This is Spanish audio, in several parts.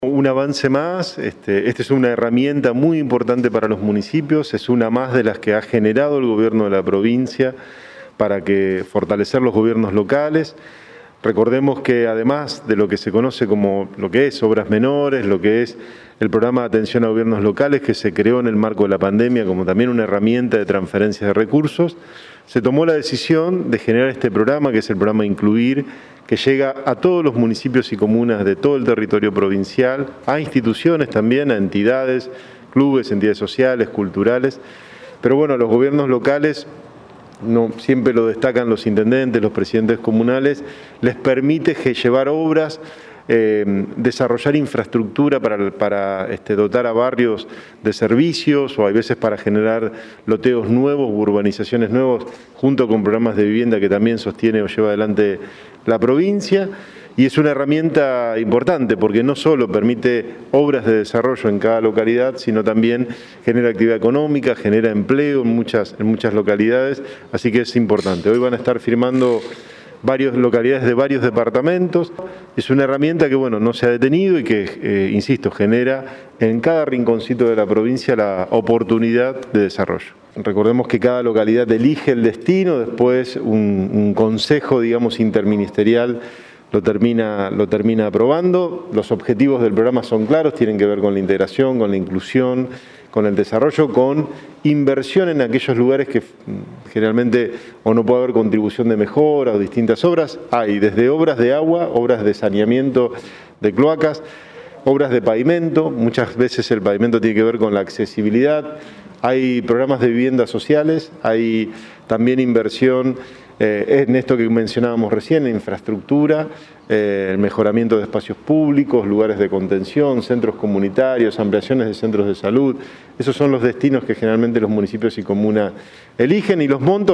Un avance más, esta es una herramienta muy importante para los municipios, es una más de las que ha generado el gobierno de la provincia para fortalecer los gobiernos locales. Recordemos que además de lo que se conoce como lo que es obras menores, lo que es el programa de atención a gobiernos locales que se creó en el marco de la pandemia como también una herramienta de transferencia de recursos, se tomó la decisión de generar este programa, que es el programa Incluir, que llega a todos los municipios y comunas de todo el territorio provincial, a instituciones también, a entidades, clubes, entidades sociales, culturales. Pero bueno, los gobiernos locales, no siempre lo destacan los intendentes, los presidentes comunales, les permite llevar obras, desarrollar infraestructura para dotar a barrios de servicios o a veces para generar loteos nuevos, urbanizaciones nuevas, junto con programas de vivienda que también sostiene o lleva adelante la provincia. Y es una herramienta importante porque no solo permite obras de desarrollo en cada localidad, sino también genera actividad económica, genera empleo en muchas localidades, así que es importante. Hoy van a estar firmando varias localidades de varios departamentos. Es una herramienta que bueno, no se ha detenido y que, insisto, genera en cada rinconcito de la provincia la oportunidad de desarrollo. Recordemos que cada localidad elige el destino, después un consejo, digamos, interministerial lo termina aprobando. Los objetivos del programa son claros, tienen que ver con la integración, con la inclusión, con el desarrollo, con inversión en aquellos lugares que generalmente o no puede haber contribución de mejora o distintas obras. Hay desde obras de agua, obras de saneamiento de cloacas, obras de pavimento, muchas veces el pavimento tiene que ver con la accesibilidad. Hay programas de viviendas sociales, hay también inversión en esto que mencionábamos recién, en infraestructura, el mejoramiento de espacios públicos, lugares de contención, centros comunitarios, ampliaciones de centros de salud. Esos son los destinos que generalmente los municipios y comunas eligen y los montos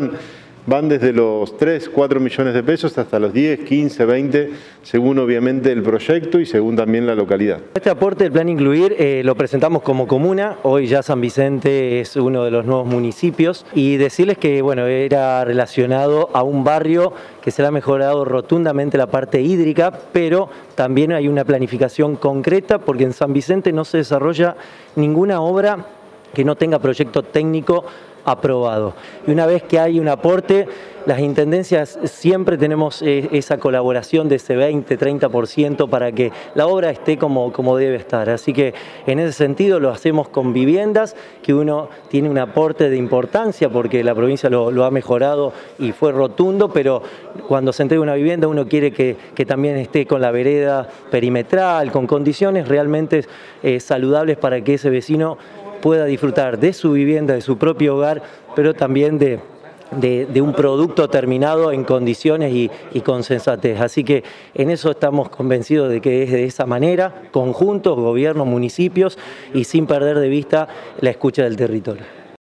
van desde los 3, 4 millones de pesos hasta los 10, 15, 20, según obviamente el proyecto y según también la localidad. Este aporte del Plan Incluir lo presentamos como comuna, hoy ya San Vicente es uno de los nuevos municipios y decirles que bueno, era relacionado a un barrio que se le ha mejorado rotundamente la parte hídrica, pero también hay una planificación concreta porque en San Vicente no se desarrolla ninguna obra que no tenga proyecto técnico aprobado. Y una vez que hay un aporte, las intendencias siempre tenemos esa colaboración de ese 20-30% para que la obra esté como debe estar. Así que en ese sentido lo hacemos con viviendas, que uno tiene un aporte de importancia porque la provincia lo ha mejorado y fue rotundo, pero cuando se entrega una vivienda uno quiere que también esté con la vereda perimetral, con condiciones realmente saludables para que ese vecino pueda disfrutar de su vivienda, de su propio hogar, pero también de un producto terminado en condiciones y con sensatez. Así que en eso estamos convencidos de que es de esa manera, conjuntos, gobiernos, municipios y sin perder de vista la escucha del territorio.